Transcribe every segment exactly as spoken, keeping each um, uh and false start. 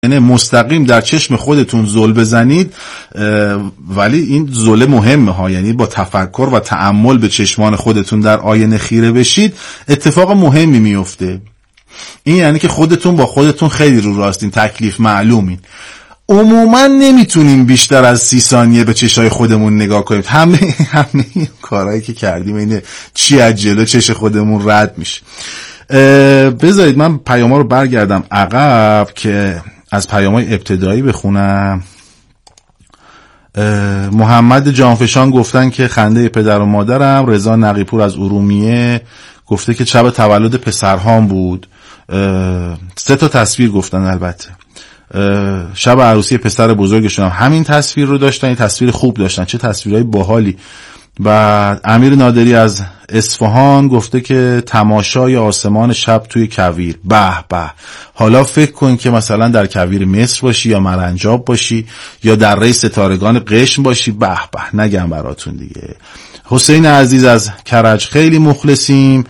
یعنی مستقیم در چشم خودتون زل بزنید، ولی این زل مهمه ها، یعنی با تفکر و تأمل به چشمان خودتون در آینه خیره بشید اتفاق مهمی میفته. این یعنی که خودتون با خودتون خیلی رو راستین، تکلیف معلومین. عموما نمیتونیم بیشتر از سی ثانیه به چشای خودمون نگاه کنیم. همه همه کارهایی که کردیم اینه چی از جلو چش خودمون رد میشه. بذارید من پیاما رو برگردم عقب که از پیامای ابتدایی بخونم. محمد جانفشان گفتن که خنده پدر و مادرم. رضا نقیپور از ارومیه گفته که شب تولد پسرهام بود. سه تا تصویر گفتن، البته شب عروسی پسر بزرگشون هم همین تصویر رو داشتن. این تصویر خوب داشتن، چه تصویرهای باحالی. بعد امیر نادری از اصفهان گفته که تماشای آسمان شب توی کویر. به به، حالا فکر کن که مثلا در کویر مصر باشی یا مرنجاب باشی یا در ری ستارگان قشم باشی. به به، نگم براتون دیگه. حسین عزیز از کرج خیلی مخلصیم.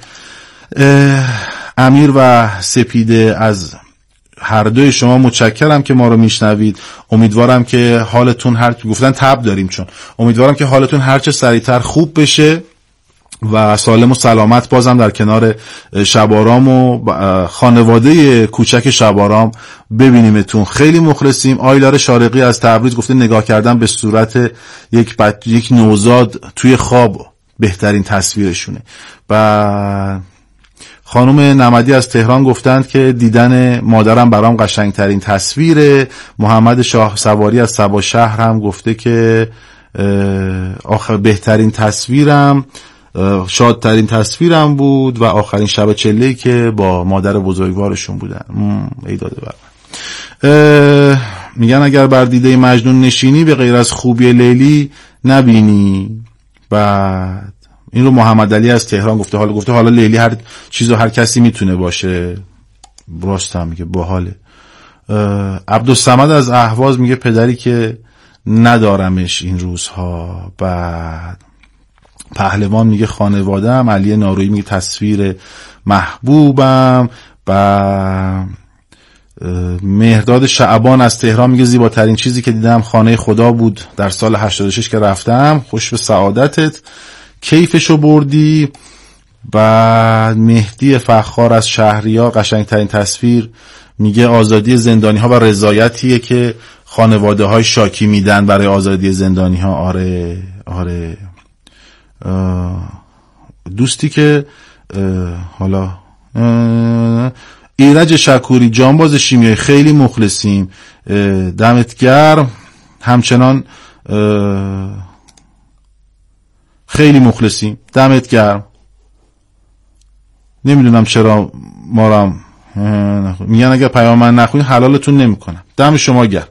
امیر و سپیده از هر دوی شما متشکرم که ما رو میشنوید. امیدوارم که حالتون هر گفتن تب داریم چون امیدوارم که حالتون هرچه سریعتر خوب بشه و سالم و سلامت بازم در کنار شبارام و خانواده کوچک شبارام ببینیمتون. خیلی مخلصیم. آیلار شارقی از تبریز گفته نگاه کردن به صورت یک بچ... یک نوزاد توی خواب بهترین تصویرشونه. و خانم نمدی از تهران گفتند که دیدن مادرم برام قشنگترین تصویره. محمد شاه سواری از سبا شهر هم گفته که آخر بهترین تصویرم شادترین تصویرم بود و آخرین شب چله‌ای که با مادر بزرگوارشون بودن. ای داده بر میگن اگر بر دیده مجنون نشینی به غیر از خوبی لیلی نبینی. بعد این رو محمد علی از تهران گفته. حالا گفته حالا لیلی هر چیزو هر کسی میتونه باشه. راست هم میگه، باحاله. عبدالصمد از اهواز میگه پدری که ندارمش این روزها. بعد پهلوان میگه خانواده‌ام. علی نارویی میگه تصویر محبوبم. و مهرداد شعبان از تهران میگه زیباترین چیزی که دیدم خانه خدا بود در سال هشتاد و شش که رفتم. خوش به سعادتت، کیفشو بردی. بعد مهدی فخار از شهریار قشنگترین تصویر میگه آزادی زندانی ها و رضایتیه که خانواده های شاکی میدن برای آزادی زندانی ها. آره آره دوستی که حالا ایرج شکوری جانباز شیمیایی خیلی مخلصیم، دمت گرم. همچنان خیلی مخلصیم، دمت گرم. نمیدونم چرا ما را میگن اگر پیام من نخونید حلالتون نمیکنم. دم شما گرم.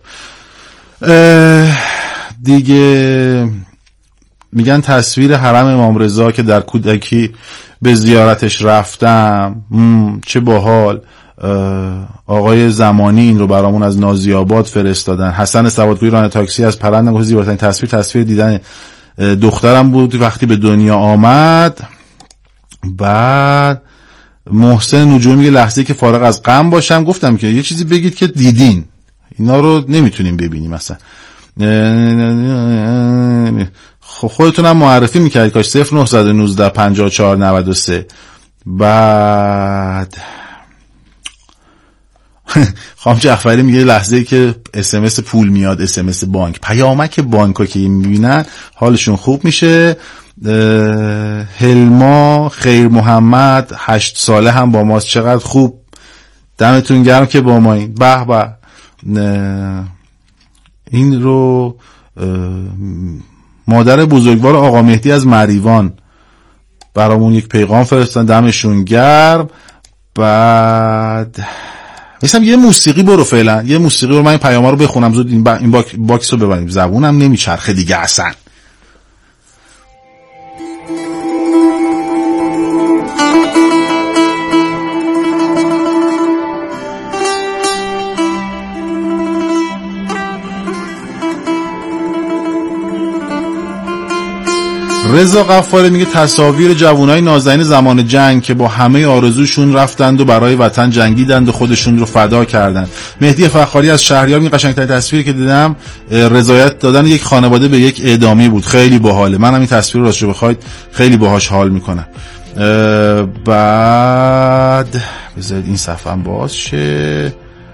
دیگه میگن تصویر حرم امام رضا که در کودکی به زیارتش رفتم، چه باحال. آقای زمانی این رو برامون از نازی آباد فرستادن. حسن سوادپوری راننده تاکسی از پرند گفت زیباترین تصویر تصویر دیدن دخترم بود وقتی به دنیا آمد. بعد محسن نجومی میگه لحظه‌ای که فارغ از غم باشم. گفتم که یه چیزی بگید که دیدین، اینا رو نمیتونیم ببینیم مثلا. خب خودتونم معرفی میکردید کاش. صفر نه یک نه پنجاه و چهار نود و سه. بعد خانم جعفری میگه لحظه‌ای که اس ام اس پول میاد، اس ام اس بانک، پیامک بانکو که میبینن حالشون خوب میشه. هلما خیر محمد هشت ساله هم با ماست، چقدر خوب، دمتون گرم که با ما این. به به. این رو مادر بزرگوار آقا مهدی از مریوان برامون یک پیغام فرستن، دمشون گرم. بعد مثلا یه موسیقی برو فعلا، یه موسیقی رو من این پیاما رو بخونم زود این, با... این باک... باکس رو ببریم. زبونم نمیچرخه دیگه اصلا. رضا غفاری میگه تصاویر جوانای نازنین زمان جنگ که با همه آرزوشون رفتند و برای وطن جنگیدند و خودشون رو فدا کردند. مهدی فخاری از شهریار میگه قشنگترین تصویری که دیدم رضایت دادن یک خانواده به یک اعدامی بود، خیلی باحاله. منم این تصویر رو راستش بخواید خیلی باهاش حال میکنم. بعد بذارید این صفحه هم باز شه.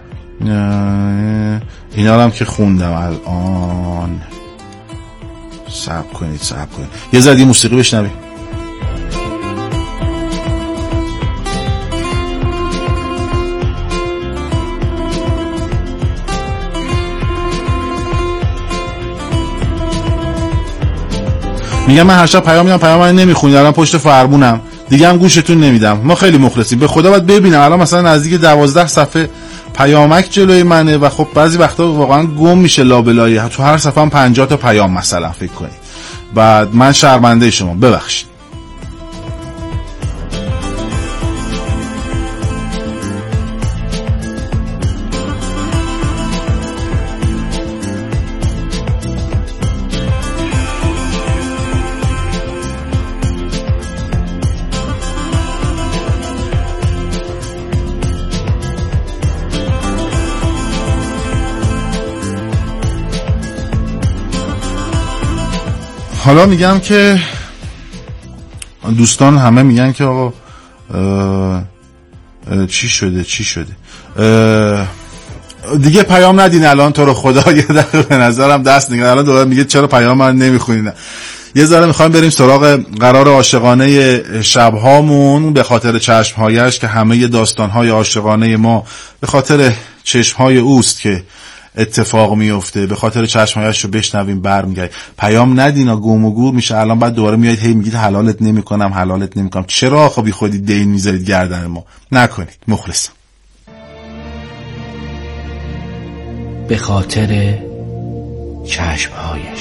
اینا رو هم که خوندم الان. صبر کنید صبر کنید یه ذره موسیقی بشنویم. میگم من هر شب پیام میدم، پیام من نمیخونید، الان پشت فرمونم دیگه هم گوشتون نمیدم. ما خیلی مخلصیم به خدا. باید ببینم الان مثلا نزدیک دوازده صفحه پیامک جلوی منه و خب بعضی وقتا واقعا گم میشه لابلایی، تو هر صفحه هم پنجاه تا پیام مثلا فکر کنید. بعد من شرمنده شما، ببخشید. حالا میگم که دوستان همه میگن که آقا اه اه چی شده چی شده دیگه پیام ندین الان تو رو خدا. یه دقیقه به نظرم دست نگه الان دوباره میگه چرا پیام من نمیخونین. یه ذره میخوایم بریم سراغ قرار عاشقانه شبهامون به خاطر چشمهایش که همه داستانهای عاشقانه ما به خاطر چشمهای اوست که اتفاق میفته. به خاطر چشمهایش رو بشنویم برمیگردیم. پیام ندینا گم و گور میشه. الان بعد دوباره میایید هی میگید حلالت نمیکنم حلالت نمیکنم. چرا آخه بی خودی دین میذارید گردن ما؟ نکنید. مخلصم. به خاطر چشمهایش.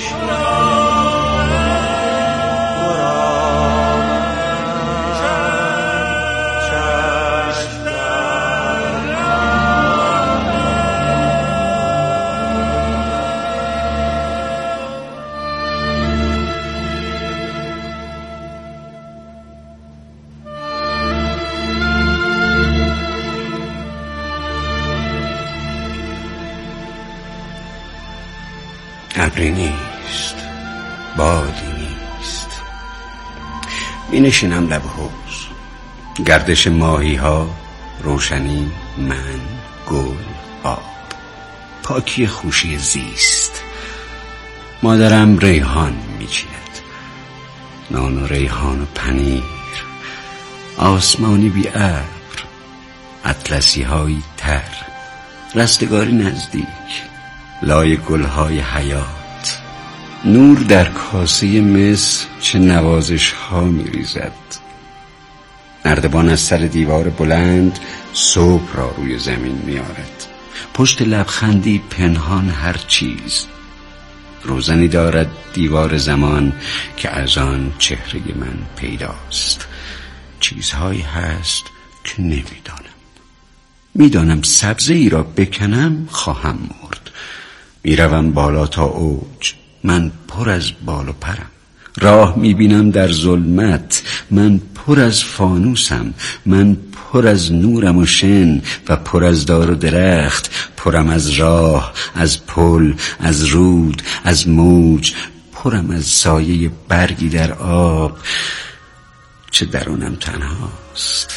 ابری نیست، بادی نیست، می نشینم لب حوض، گردش ماهی ها، روشنی، من، گل، آب، پاکی خوشی زیست. مادرم ریحان می چیند، نان و ریحان و پنیر، آسمانی بی ابر، اطلسی های تر، رستگاری نزدیک، لای گلهای حیات، نور در کاسه مس چه نوازش ها می ریزد. نردبان از سر دیوار بلند صبح را روی زمین می آرد. پشت لبخندی پنهان هر چیز. روزنی دارد دیوار زمان که از آن چهره من پیداست. چیزهایی هست که نمی دانم. می دانم سبزه ای را بکنم خواهم مرد. می روم بالا تا اوج، من پر از بال و پرم. راه می بینم در ظلمت، من پر از فانوسم. من پر از نورم و شن و پر از دار و درخت. پرم از راه، از پل، از رود، از موج. پرم از سایه برگی در آب. چه درونم تنهاست.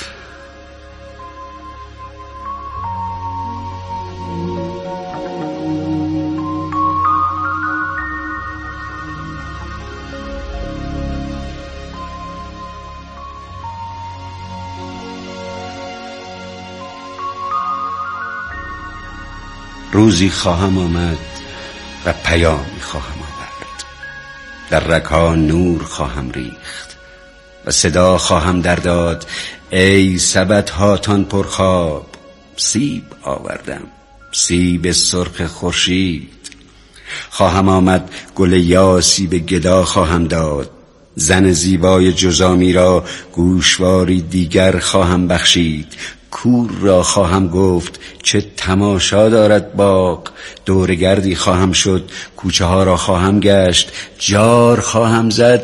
روزی خواهم آمد و پیامی خواهم آورد. در رگ‌ها نور خواهم ریخت و صدا خواهم در داد: ای سبد هاتان پرخواب، سیب آوردم، سیب سرخ خورشید. خواهم آمد گل یاسی به گدا خواهم داد، زن زیبای جزامی را گوشواری دیگر خواهم بخشید. کور را خواهم گفت چه تماشا دارد باغ. دورگردی خواهم شد، کوچه ها را خواهم گشت، جار خواهم زد،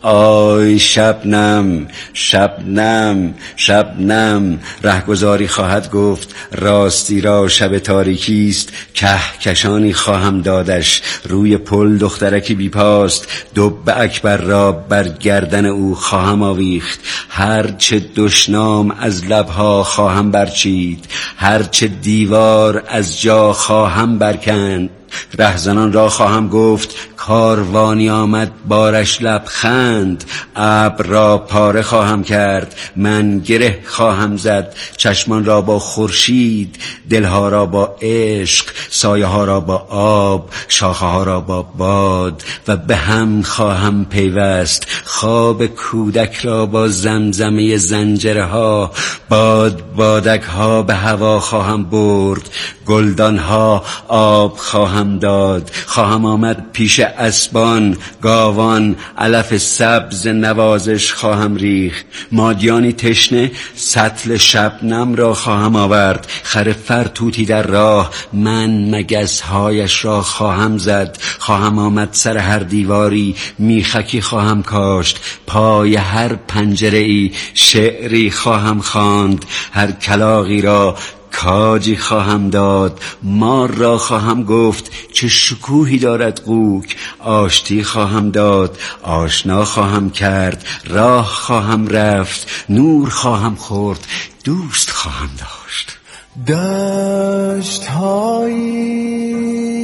آی شبنم شبنم شبنم. رهگذاری خواهد گفت راستی را شب تاریکیست، کهکشانی خواهم دادش. روی پل دخترکی بیپاست، دب اکبر را بر گردن او خواهم آویخت. هرچه دشنام از لبها خواهم برچید، هرچه دیوار از جا خواهم برکند. رهزنان را خواهم گفت کاروانی آمد بارش لبخند. ابر را پاره خواهم کرد، من گره خواهم زد. چشمان را با خورشید، دلها را با عشق، سایه ها را با آب، شاخه ها را با باد و به هم خواهم پیوست. خواب کودک را با زمزمه زنجره ها، باد بادک ها به هوا خواهم برد. گلدان ها آب خواهم داد. خواهم آمد پیش اسبان، گاوان، علف سبز نوازش خواهم ریخت. مادیانی تشنه سطل شبنم را خواهم آورد. خر فرتوتی در راه، من مگس‌هایش را خواهم زد. خواهم آمد سر هر دیواری، میخکی خواهم کاشت. پای هر پنجره‌ای شعری خواهم خواند. هر کلاغی را کاجی خواهم داد. مار را خواهم گفت چه شکوهی دارد قوک. آشتی خواهم داد، آشنا خواهم کرد. راه خواهم رفت، نور خواهم خورد، دوست خواهم داشت. دشت هایی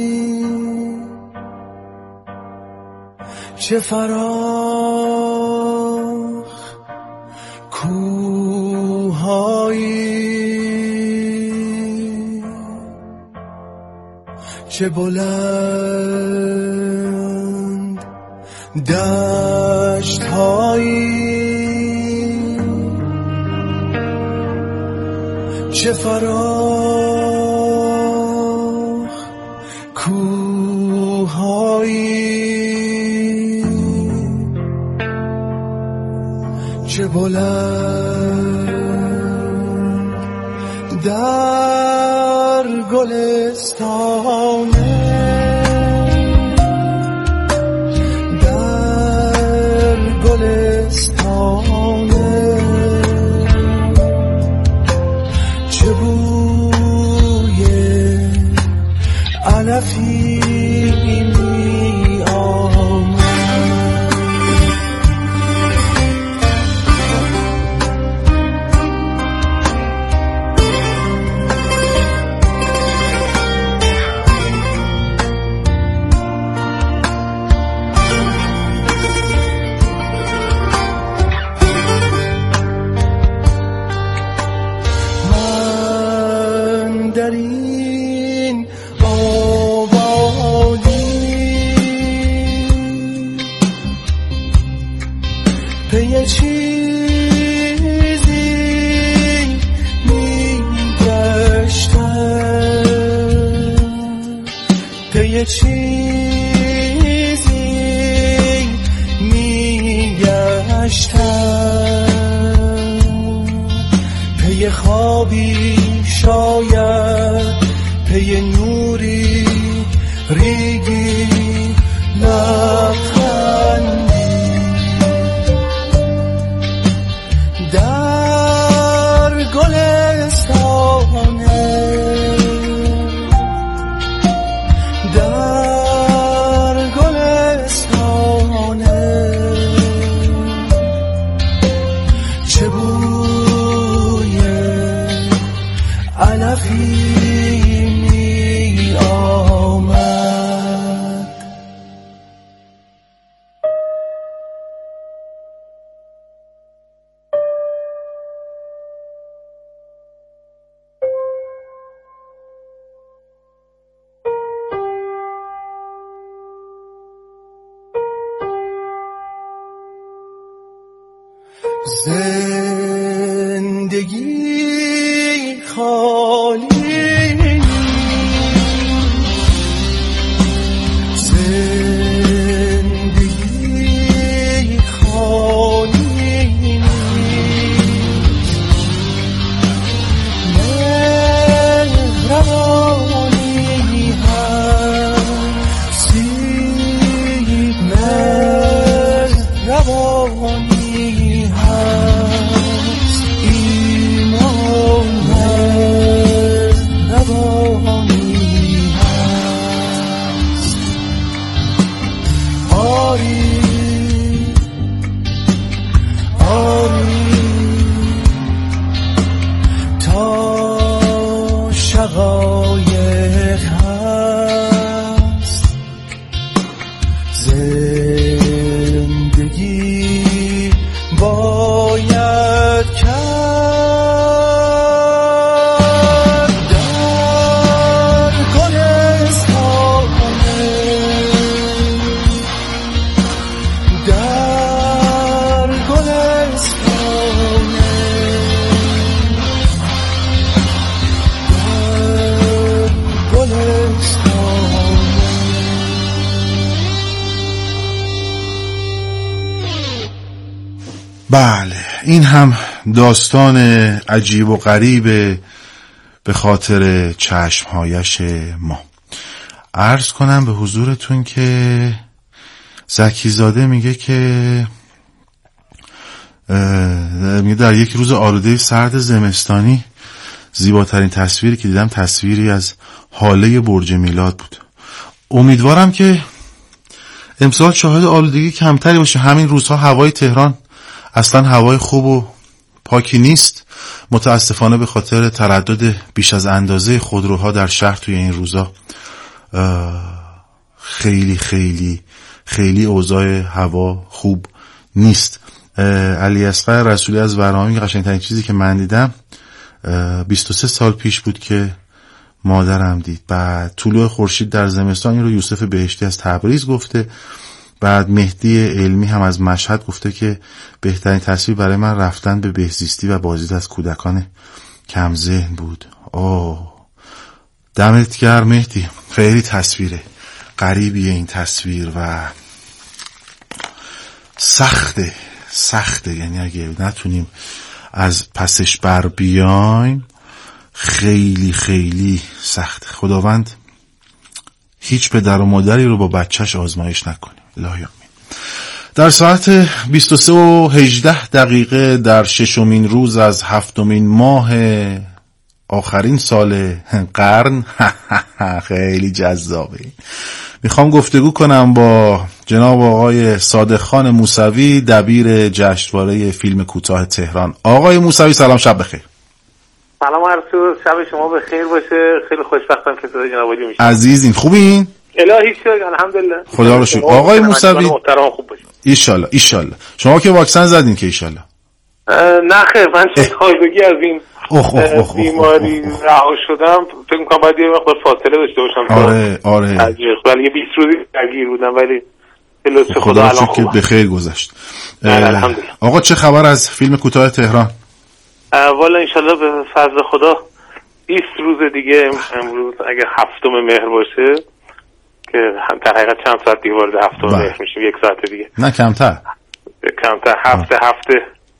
چه فراخ، کوه‌هایی چه بلند، دشت هایی چه فراخ، کوه‌هایی چه بلند، در گلستان در گلستان چه بوی علفی می آمد. در این آبادی پی چیزی می گشتم، پی چیزی می گشتم، پی خوابی شاید، پی نوری ریگی لبخندی. در گلستانه در گلستانه چه بوی علفی می آمد. زندگی خالی، زندگی خالی، مهربانی هستی، مهربانی آری آری تا شقایق هست زندگی باید کرد در گلستانه در گلستانه در گلستانه. بله این هم داستان عجیب و غریب به خاطر چشمهایش ما. عرض کنم به حضورتون که زکی زاده میگه که میگه در یک روز آلوده سرد زمستانی زیباترین تصویری که دیدم تصویری از حاله برج میلاد بود. امیدوارم که امسال شاهد آلودگی کمتری باشه. همین روزها هوای تهران اصلا هوای خوب و پاکی نیست، متاسفانه به خاطر تردد بیش از اندازه خودروها در شهر توی این روزا خیلی خیلی خیلی اوضاع هوا خوب نیست. علی اصغر رسولی از ورهامی قشنگترین چیزی که من دیدم بیست و سه سال پیش بود که مادرم دید. بعد طلوع خورشید در زمستان، این رو یوسف بهشتی از تبریز گفته. بعد مهدی علمی هم از مشهد گفته که بهترین تصویر برای من رفتن به بهزیستی و بازدید از کودکان کم ذهن بود. آه دمت گرم مهدی، خیلی تصویره غریبیه این تصویر و سخته سخته یعنی اگه نتونیم از پسش بر بیایم خیلی خیلی سخته. خداوند هیچ پدر و مادری رو با بچهش آزمایش نکنه. الهی آمین. در ساعت بیست و سه و هجده دقیقه در ششمین روز از هفتمین ماه آخرین سال قرن خیلی جذابه. میخوام گفتگو کنم با جناب آقای صادق خان موسوی، دبیر جشنواره فیلم کوتاه تهران. آقای موسوی سلام، شب بخیر. سلام عرض، شب شما بخیر باشه. خیلی خوشبختم که صدای جناب عالی میشه. عزیزین خوبین؟ الهی شکر الحمدلله. خدا رو شکر. آقای موسوی محترم خوب باشید. ان شاءالله ان شاءالله. شما که واکسن زدین که ان شاءالله؟ نه خیر، من چون تازگی از این اخ اخ اخ بیماری رها شدم فکر می‌کنم باید یه مقدار فاصله داشته باشم. آره آره. ولی یه بیست روزی درگیر بودم ولی به لطف خدا الان خوبم. که بخیر گذشت. الحمدلله. آقا چه خبر از فیلم کوتاه تهران؟ والا ان شاءالله به فضل خدا بیست روز دیگه، امروز اگه هفتم مهر باشه که در حقیقت چند ساعت دیگه وارد هفتم مهر میشیم، یک ساعت دیگه. نه کمتر. کمتر هفته آه. هفته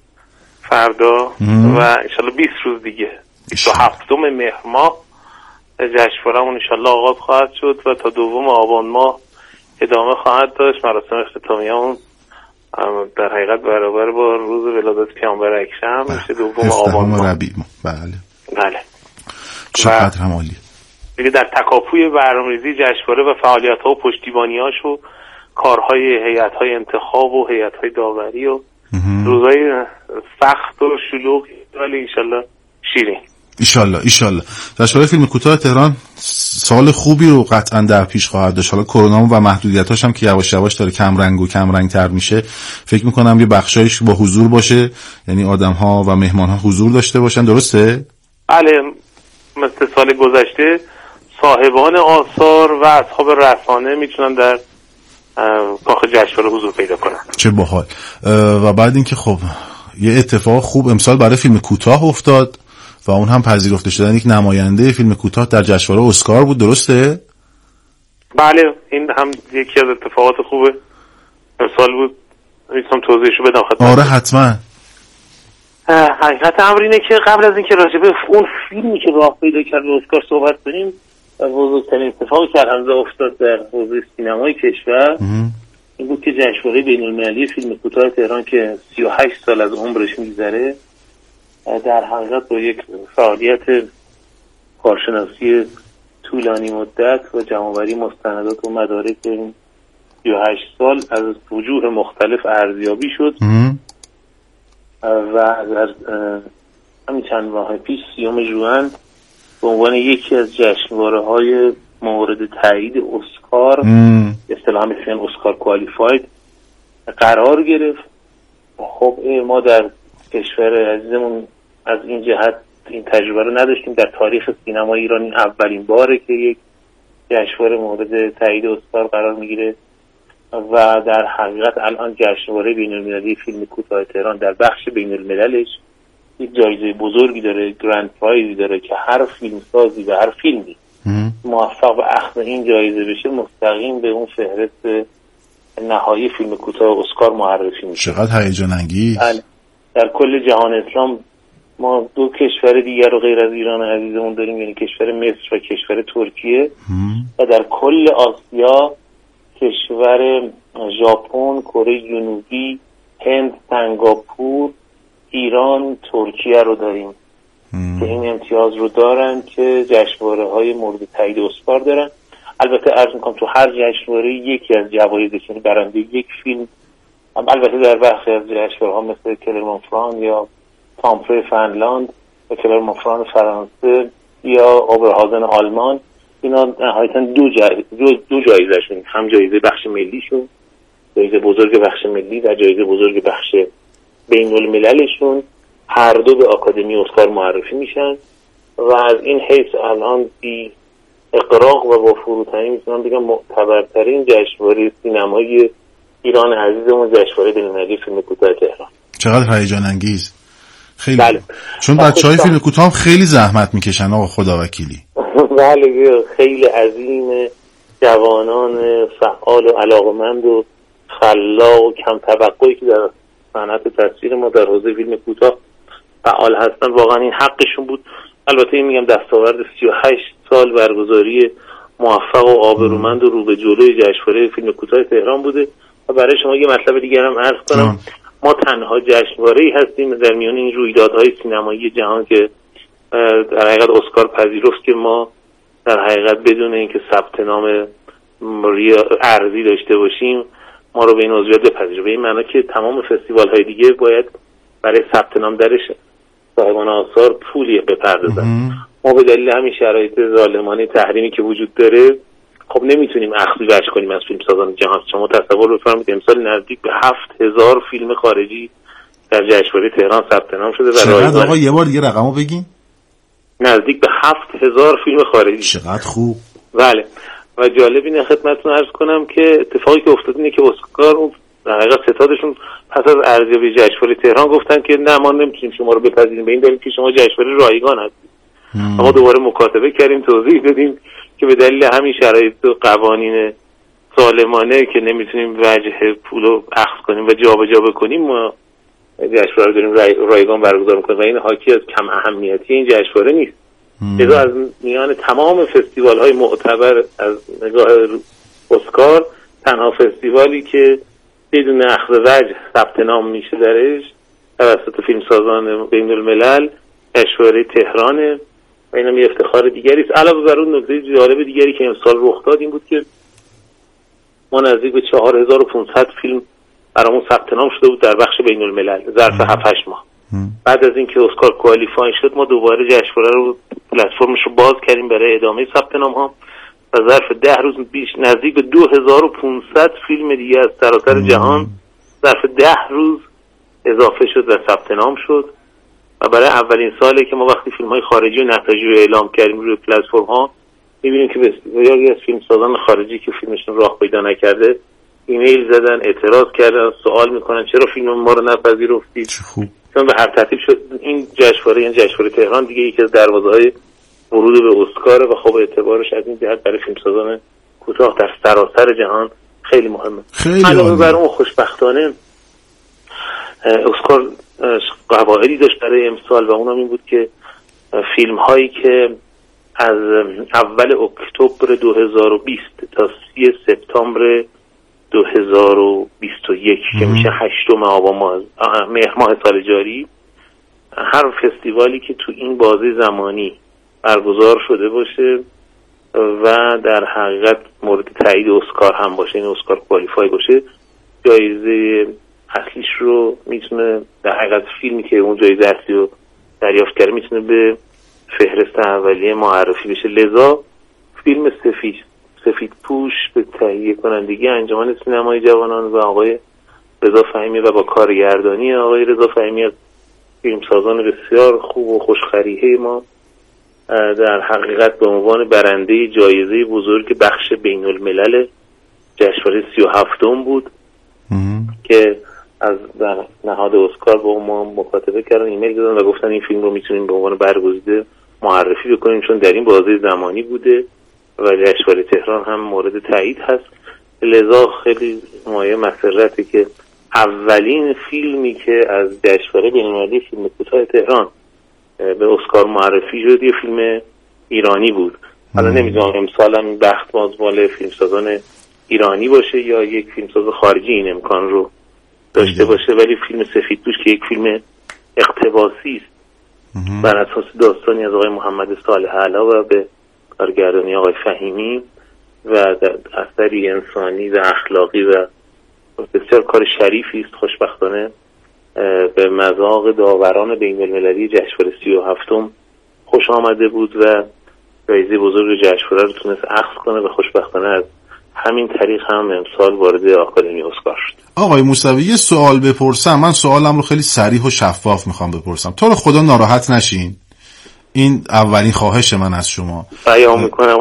فردا مم. و انشالله بیست روز دیگه بیست و هفتم مهر ماه جشنواره‌مون انشالله آغاز خواهد شد و تا دوم آبان ماه ادامه خواهد داشت. مراسم اختتامیه‌مون در حقیقت برابر با روز ولادت پیامبر اکرم میشه دوم آبان ماه. ربیع. بله بله. چقدر هم عالی. دیگه در تکاپوی برنامه‌ریزی جشنواره و فعالیت‌ها و پشتیبانی‌هاش و کارهای هیئت‌های انتخاب و هیئت‌های داوری و روزای سخت و شلوغ ولی انشالله شیرین. ایشالله ایشالله. جشنواره فیلم کوتاه تهران سال خوبی رو قطعا در پیش خواهد داشت. حالا کرونا و محدودیتاش هم که یواش یواش داره کم رنگ و کم رنگ تر میشه، فکر میکنم یه بخشایش با حضور باشه، یعنی آدم‌ها و مهمان‌ها حضور داشته باشن. درسته؟ بله، مثل سال گذشته صاحبان آثار و اصحاب رسانه میتونن در کاخ جشنواره حضور پیدا کنن. چه باحال. و بعد اینکه خب یه اتفاق خوب امسال برای فیلم کوتاه افتاد و اون هم پذیرفته شدن یک نماینده فیلم کوتاه در جشنواره اسکار بود. درسته؟ بله، این هم یکی از اتفاقات خوبه امسال بود. میتونم توضیحشو بدم خدمتتون؟ آره حتما. حقیقت امر اینه که قبل از اینکه راجع به اون فیلمی که راه پیدا کرد به اسکار صحبت کنیم، بزرگترین اتفاقی که هنوز افتاد در حوزه سینمای کشور این بود که جشنواره بین‌المللی فیلم کوتاه تهران که سی و هشت سال از عمرش میگذره در حقیقت با یک فعالیت کارشناسی طولانی مدت و جمع‌آوری مستندات و مدارک این سی و هشت سال از وجوه مختلف ارزیابی شد و در همین چند ماه پیش سیوم ژوئن به عنوان یکی از جشنواره‌های مورد تایید اسکار، اصطلاحاً میگن اسکار کوالیفاید، قرار گرفت. خب ما در کشور عزیزمون از این جهت این تجربه رو نداشتیم. در تاریخ سینما ایرانی اولین باره که یک جشنواره مورد تایید اسکار قرار میگیره و در حقیقت الان جشنواره بین‌المللی فیلم کوتاه تهران در بخش بین‌المللش یک جایزه بزرگی داره، گرند پرایزی داره که هر فیلمسازی و هر فیلمی موفق به اخذ این جایزه بشه مستقیم به اون فهرست نهایی فیلم کوتاه اسکار معرفی میشه. چقدر هیجان انگیز. در کل جهان اسلام ما دو کشور دیگر رو غیر از ایران عزیزمون داریم، یعنی کشور مصر و کشور ترکیه و در کل آسیا کشور ژاپن، کره جنوبی، هند، سنگاپور، ایران، ترکیه رو داریم که این امتیاز رو دارن که جشنواره‌های مورد تایید اسکار دارن. البته عرض می‌کنم تو هر جشنواره یکی از جوایز یعنی برنده یک فیلم، البته در برخی از جشنواره‌ها مثل کلرمونفران یا تامپره فنلاند و کلرمونفران فرانسه یا اوبرهازن آلمان، اینا نهایتاً دو جایزه دو, دو جایزه‌شون، هم جایزه بخش ملیشون، جایزه بزرگ بخش ملی و جایزه بزرگ بخش بین‌المللشون، هر دو به آکادمی اسکار معرفی میشن و از این حیث الان بی اقراق و با فروتنی میتونم بگم معتبرترین جشنواره سینمایی ایران عزیزمون جشنواره بین‌المللی فیلم کوتاه تهران. چقدر هیجان انگیز. خیلی بله. چون بچهای فیلم کوتاه هم خیلی زحمت میکشن آقا، خدا وکیلی. بله خیلی عظیم، جوانان فعال و علاقمند و خلاق و کم توقعی که در صنعت تصویر ما در حوزه فیلم کوتاه فعال هستن، واقعا این حقشون بود. البته این میگم دستاورد سی و هشت سال برگزاری موفق و آبرومند و رو به جلوی جشنواره فیلم کوتاه تهران بوده. و برای شما یه مطلب دیگر هم عرض کنم آه. ما تنها جشنواره‌ای هستیم در میان این رویدادهای سینمایی جهان که در حقیقت اسکار پذیرفت که ما در حقیقت بدون اینکه ثبت نام ارزی داشته باشیم ما رو به این عضویت بپذیره. به این معنی که تمام فستیوال های دیگه باید برای ثبت نام درش صاحبان آثار پولی بپردازن. ما به دلیل همین شرایط ظالمانه تحریمی که وجود داره خب نمیتونیم اخذ وش کنیم از فیلم سازان جهان. شما تصور بفرمایید امسال نزدیک به هفت هزار فیلم خارجی در جشنواره تهران ثبت نام شده. چقدر آقا یه بار دیگه رقمو بگین؟ نزدیک به هفت هزار فیلم خارجی. چقدر خوب. بله. و جالب اینه خدمتتون عرض کنم که اتفاقی که افتاد اینه که اسکار اون در حقیقت ستادشون پس از ارزیابی جشنواره تهران گفتن که نه ما نمیتونیم شما رو بپذیریم به این دلیل که شما جشنواره رایگان هستید. ما دوباره مکاتبه کردیم، توضیح دادیم که به دلیل همین شرایط و قوانین ظالمانه که نمیتونیم وجه پولو اخذ کنیم و جابجا بکنیم ما جشنواره داریم رای... رایگان برگزار میکنیم و این حاکی از کم اهمیتی این جشنواره نیست. لذا از میان تمام فستیوال های معتبر از نگاه اسکار تنها فستیوالی که بدون اخذ وجه ثبت نام میشه درش توسط فیلمسازان بین الملل جشنواره تهرانه و اینم یه افتخار دیگری است. علاوه بر اون نکته جالب دیگری که امسال رخ داد این بود که ما نزدیک به چهار هزار و پانصد فیلم برامون ثبت نام شده بود در بخش بین الملل ظرف هفت هشت ماه. بعد از اینکه اسکار کوالیفای شد ما دوباره جشنواره رو پلتفرمش رو باز کردیم برای ادامه ثبت نام ها و ظرف ده روز بیش نزدیک به دو هزار و پانصد فیلم دیگه از سراسر جهان ظرف ده روز اضافه شد و ثبت نام شد و برای اولین ساله که ما وقتی فیلم های خارجی و نتایج رو اعلام کردیم روی پلتفرم ها می‌بینیم که بسیاری از فیلمسازان خارجی که فیلمشون راه پیدا نکرده ایمیل زدن، اعتراض کردن، سوال میکنن چرا فیلم ما رو نپذیرفتید. چون به هر ترتیب شد این جشنواره این جشنواره تهران دیگه یکی از دروازه‌های ورود به اسکار و خب اعتبارش از این جهت برای فیلمسازان کوتاه در سراسر جهان خیلی مهمه. علاوه بر اون خوشبختانه اسکار قواعدی داشت برای امسال و اونم این بود که فیلم هایی که از اول اکتبر دو هزار و بیست تا سی سپتامبر دو هزار و بیست و یک که میشه هشتم آبان ماه مهر ماه سال جاری هر فستیوالی که تو این بازه زمانی برگزار شده باشه و در حقیقت مورد تایید اسکار هم باشه، این اسکار کوالیفای باشه، جایزه اصلیش رو میتونه در حقیقت فیلمی که اون جایزه اصلی رو دریافت کرده میتونه به فهرست اولیه معرفی بشه. لذا فیلم سفید سفید پوش به تهیه کنندگی انجمن سینمای جوانان و آقای رضا فهیمی و با کارگردانی آقای رضا فهیمی از فیلمسازان بسیار خوب و خوشخریحه ما در حقیقت به عنوان برنده جایزه بزرگ بخش بین الملل جشنواره سی و هفتم بود که از در نهاد اسکار با ما مکاتبه کردن، ایمیل دادن و گفتن این فیلم رو میتونیم به عنوان برگزیده معرفی بکنیم چون در این بازه زمانی بوده و جشنواره تهران هم مورد تایید هست. لذا خیلی مایه مسرته که اولین فیلمی که از جشنواره بین‌المللی فیلم کوتاه تهران به اسکار معرفی شد یه فیلم ایرانی بود. حالا نمیدونم امسال هم بخت باز مال فیلمسازان ایرانی باشه یا یک فیلمساز خارجی این امکان رو داشته باشه، ولی فیلم سفیدپوش که یک فیلم اقتباسی است بر اساس داستانی از آقای محمد صالح علا و به کارگردانی آقای فهیمی و اثری انسانی و اخلاقی و بسیار کار شریفی است، خوشبختانه به مذاق داوران بین المللی جشنواره سی و هفتم خوش آمده بود و جایزه بزرگ جشنواره رو تونست اخذ کنه و خوشبختانه از همین طریق هم امسال وارد آکادمی اسکار شد. آقای موسوی یه سوال بپرسم، من سوالم رو خیلی صریح و شفاف میخوام بپرسم، تو رو خدا ناراحت نشین، این اولین خواهش من از شما. بیان میکنم.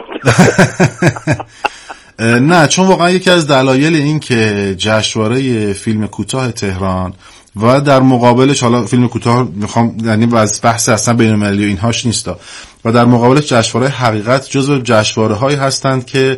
نه، چون واقعا یکی از دلایل این که جشنواره فیلم کوتاه تهران و در مقابلش، حالا فیلم کوتاه میخوام یعنی از بحث اصلا بین‌المللی و اینهاش نیستا، و در مقابلش جشنواره حقیقت جزو جشنواره‌هایی هستند که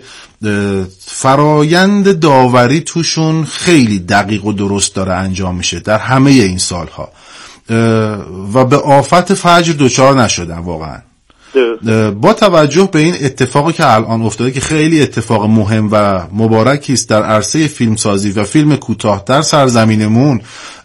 فرایند داوری توشون خیلی دقیق و درست داره انجام میشه در همه این سالها و به آفت فجر دوچار نشدن واقعا. با توجه به این اتفاقی که الان افتاده که خیلی اتفاق مهم و مبارکی است در عرصه فیلمسازی و فیلم کوتاه در سرزمینمون،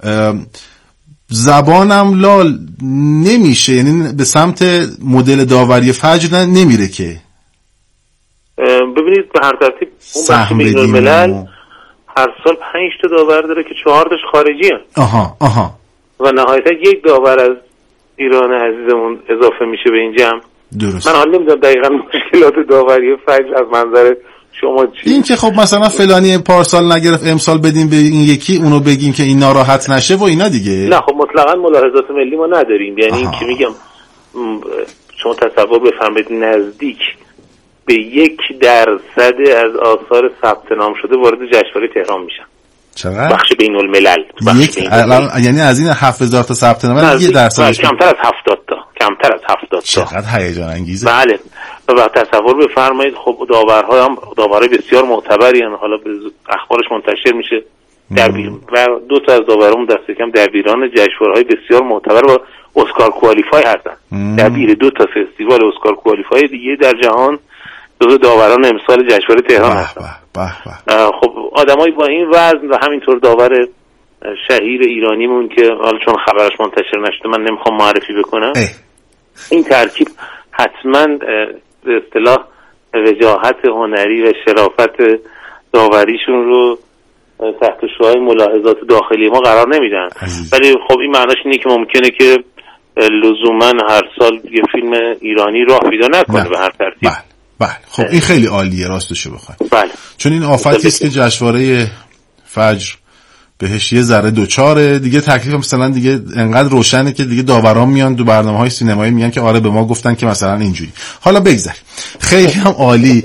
زبانم لال نمیشه، یعنی به سمت مدل داوری فجر نمیره که ببینید به هر ترتیب اون بخش بین الملل هر سال پنج تا داور داره که چهار تاش خارجی هست. آها آها و نهایتا یک داور از ایران عزیزمون اضافه میشه به این جمع. درست. من حالا نمیدونم دقیقا مشکلات داوری فجر از منظر شما چی؟ این که خب مثلا فلانی پارسال نگرفت امسال بدیم به این یکی، اونو بگیم که این ناراحت نشه و اینا دیگه. نه خب مطلقاً ملاحظات ملی ما نداریم، یعنی این که میگم شما تصور بفرمایید نزدیک به یک درصد از آثار ثبت نام شده وارد جشنواره تهران میشن. چقدر؟ بخش بین الملل. یک الان یعنی از این هفت هزار تا ثبت نام یه درصدش کمتر از هفتاد تا، کمتر از هفتاد تا. چقدر هیجان انگیزه. بله. و تصور بفرمایید خب داورها هم داورای بسیار معتبری ان، حالا اخبارش منتشر میشه در و دو تا از داورامون دست کم دبیران جشنواره‌های بسیار معتبر و اسکار کوالیفای هستن. دبیر دو تا فستیوال اسکار کوالیفای دیگه در جهان، دو داوران امسال جشنواره تهران هستن. خب آدمایی با این وزن و همینطور داور شهیر ایرانیمون که حالا چون خبرش منتشر نشده من نمیخوام معرفی بکنم اه. این ترکیب حتما به اصطلاح وجاهت هنری و شرافت داوریشون رو تحت شعاع ملاحظات داخلی ما قرار نمیدن، ولی خب این معناش اینه که ممکنه که لزوما هر سال یه فیلم ایرانی راه پیدا نکنه نه. به هر ترتیب. بله بله خب این خیلی عالیه راستشو بخواید. بله. چون این آفتی است که جشنواره فجر بهش یه ذره دوچاره دیگه، تکلیف مثلا دیگه انقدر روشنه که دیگه داوران میان تو برنامه‌های سینمایی میگن که آره به ما گفتن که مثلا اینجوری. حالا بگذاریم. خیلی هم عالی.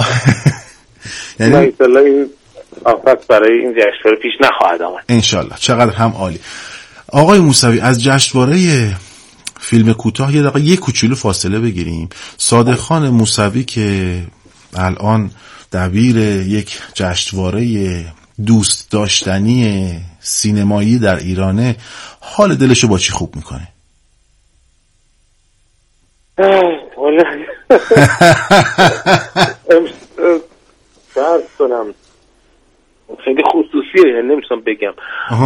یعنی ان شاء الله این آفت برای این جشنواره پیش نخواهد آمد. ان شاء الله. چقدر هم عالی. آقای موسوی از جشنواره فیلم کوتاه یه دقیقه یه کوچولو فاصله بگیریم. صادق خان موسوی که الان دبیر یک جشنواره دوست داشتنی سینمایی در ایرانه، حال دلشو با چی خوب میکنه؟ والله فرض کنم خیلی خصوصیه، یعنی نمیتونم بگم،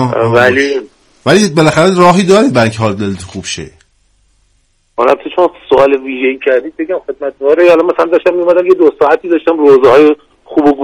ولی ولی بالاخره راهی دارید برای اینکه حال دلت خوب شه. البته چون سوال ویژه‌ای کردید بگم خدمت واره. حالا مثلا داشتم میومدم یه دو ساعتی داشتم روزهای خوب و